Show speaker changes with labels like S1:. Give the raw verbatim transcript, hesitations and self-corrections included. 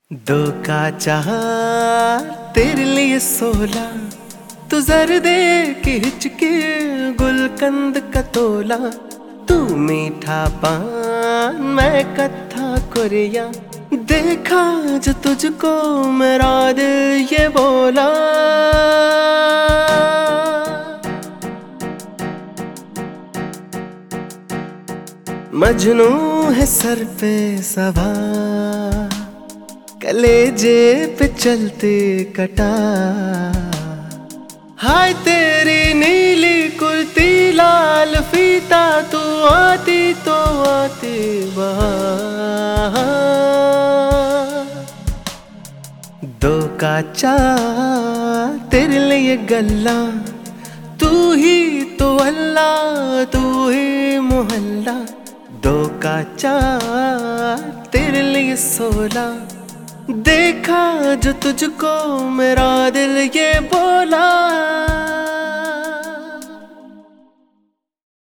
S1: दो का चार तेरे लिए सोला, तू जर्दे की हिचकी गुलकंद का तोला। तू मीठा पान मैं कत्था कुरिया, देखा जो तुझको मेरा दिल ये बोला। मजनू है सर पे सवार, कलेजे पे चलते कटा। हाय तेरी नीली कुर्ती लाल फीता, तू आती तो आती बहार। दो का चार तेरे लिए गल्ला, तू ही तो अल्लाह तू ही मोहल्ला। दो का चार तेरे लिए सोला, देखा जो तुझको मेरा दिल ये